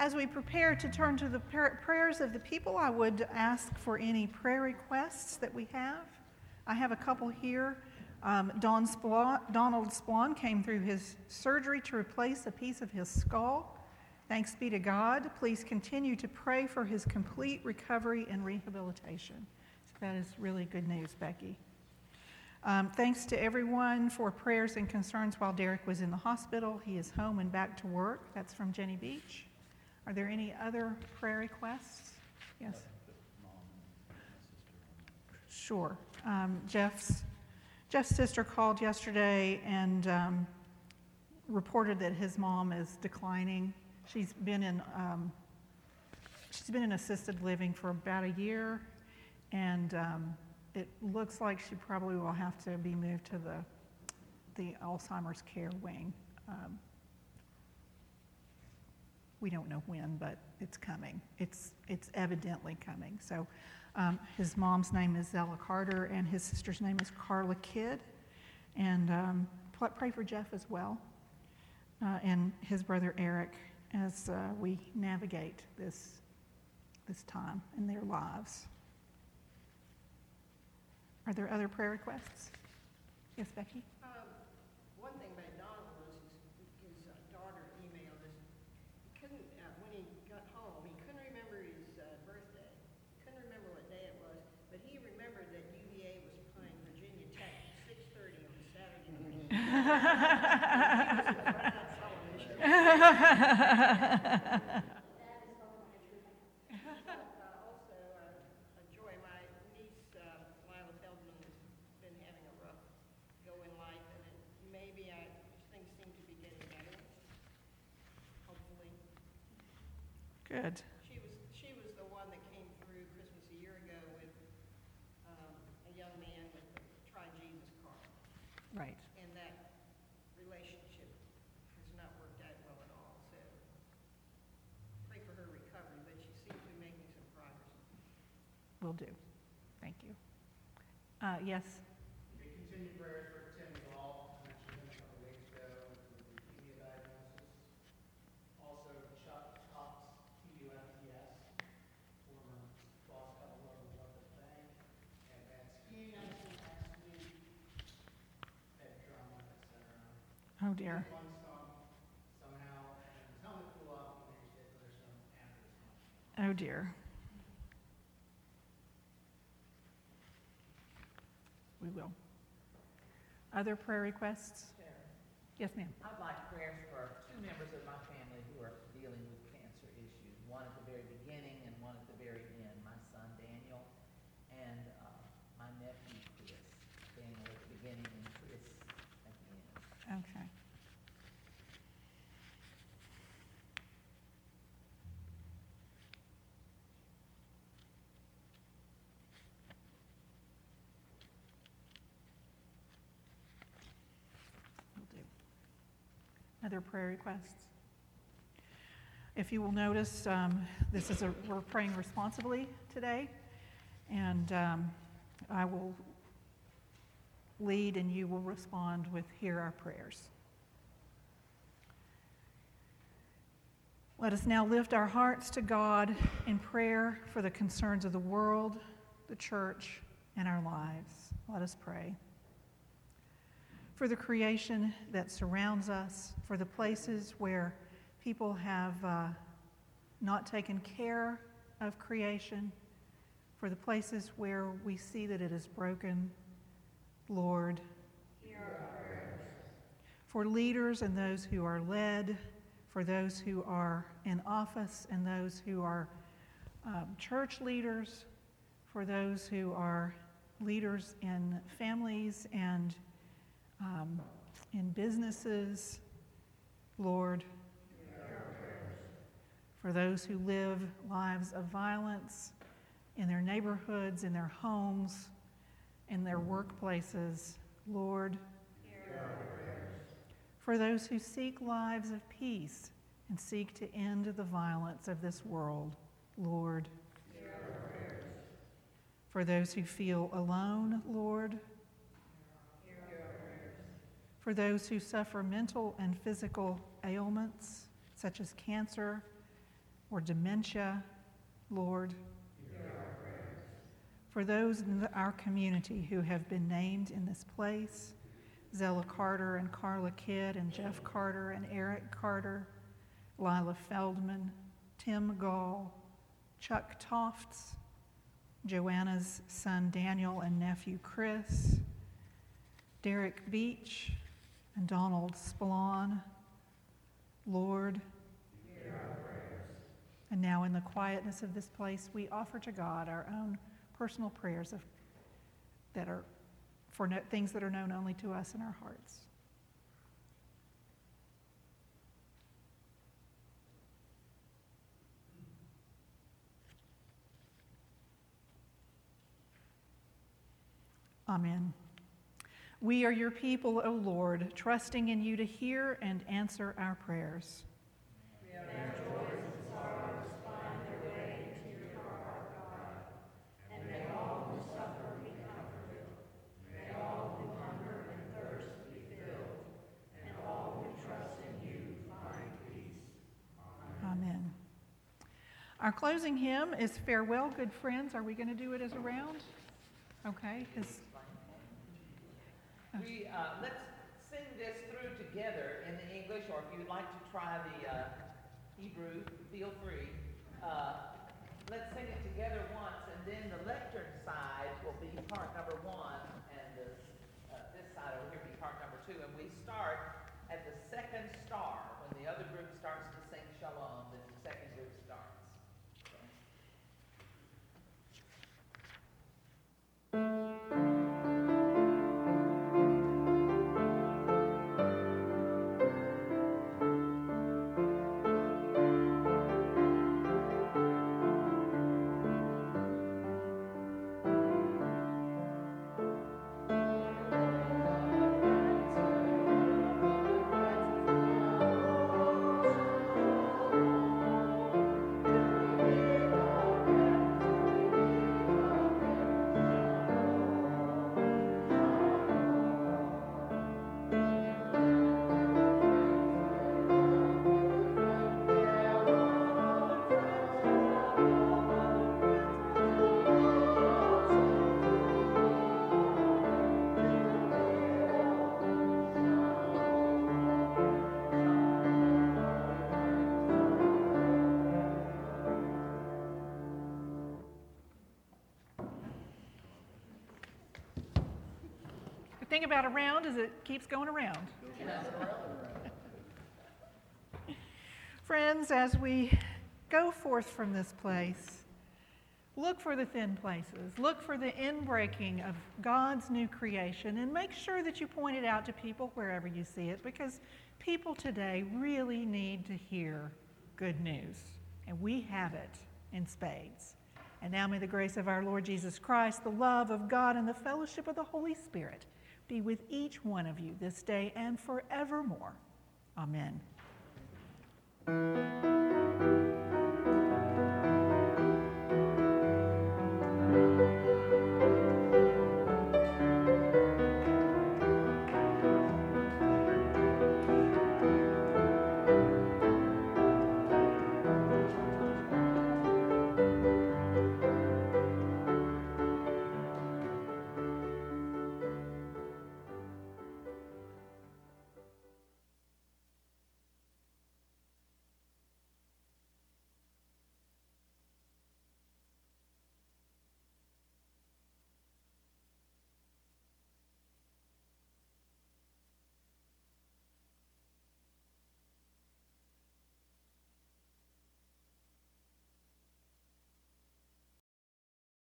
As we prepare to turn to the prayers of the people, I would ask for any prayer requests that we have. I have a couple here. Donald Splawn came through his surgery to replace a piece of his skull. Thanks be to God. Please continue to pray for his complete recovery and rehabilitation. So that is really good news, Becky. Thanks to everyone for prayers and concerns while Derek was in the hospital. He is home and back to work. That's from Jenny Beach. Are there any other prayer requests? Yes. Sure. Jeff's sister called yesterday and reported that his mom is declining. She's been in assisted living for about a year, and it looks like she probably will have to be moved to the Alzheimer's care wing. We don't know when, but it's coming. It's evidently coming. So his mom's name is Zella Carter, and his sister's name is Carla Kidd. And pray for Jeff as well, and his brother Eric, as we navigate this time in their lives. Are there other prayer requests? Yes, Becky? One thing about Donald was his daughter emailed us. He couldn't, when he got home, he couldn't remember his birthday. He couldn't remember what day it was, but he remembered that UVA was playing Virginia Tech at 6:30 on Saturday morning. He was in front of that television. Good. She was the one that came through Christmas a year ago with a young man with a Try Jesus card. Right. And that relationship has not worked out well at all. So pray for her recovery, but she seems to be making some progress. Will do. Thank you. Yes. Continued prayers for Tim Gall. I mentioned him a couple weeks ago with leukemia diagnosis. Also, Chuck Cox, TUMTS, former boss couple of them up at the bank, and had skiing accident last week, head trauma, etc. Oh dear. One stump somehow, and his helmet flew off, and he hit the other stump after his helmet. Oh dear. We will. Other prayer requests? Yes, ma'am. I'd like prayers for two members of my family who are dealing with cancer issues, one at the very beginning and one at the very end. My son Daniel and my nephew Chris. Daniel at the beginning and Chris at the end. Okay. Other prayer requests? If you will notice, we're praying responsibly today, and I will lead and you will respond with "Hear our prayers." Let us now lift our hearts to God in prayer for the concerns of the world, the church, and our lives. Let us pray. For the creation that surrounds us, for the places where people have not taken care of creation, for the places where we see that it is broken, Lord. Hear our prayers. For leaders and those who are led, for those who are in office and those who are church leaders, for those who are leaders in families and in businesses, Lord. For those who live lives of violence in their neighborhoods, in their homes, in their workplaces, Lord. For those who seek lives of peace and seek to end the violence of this world, Lord. For those who feel alone, Lord. For those who suffer mental and physical ailments, such as cancer, or dementia, Lord. For those in our community who have been named in this place, Zella Carter and Carla Kidd and Jeff Carter and Eric Carter, Lila Feldman, Tim Gall, Chuck Tofts, Joanna's son Daniel and nephew Chris, Derek Beach and Donald Spillon, Lord. And now in the quietness of this place, we offer to God our own personal prayers that are for things that are known only to us in our hearts. Amen. We are your people, O Lord, trusting in you to hear and answer our prayers. Amen. Our closing hymn is Farewell, Good Friends. Are we going to do it as a round? Okay. Let's sing this through together in the English, or if you'd like to try the Hebrew, feel free. Let's sing it together once, and then the lectern side will be part number 1, and this side over here will be part number 2. And we start at the second star. When the other group starts to sing Shalom, then the second group starts. The thing about a round is it keeps going around. Friends, as we go forth from this place, look for the thin places. Look for the inbreaking of God's new creation, and make sure that you point it out to people wherever you see it, because people today really need to hear good news, and we have it in spades. And now may the grace of our Lord Jesus Christ, the love of God, and the fellowship of the Holy Spirit be with each one of you this day and forevermore. Amen.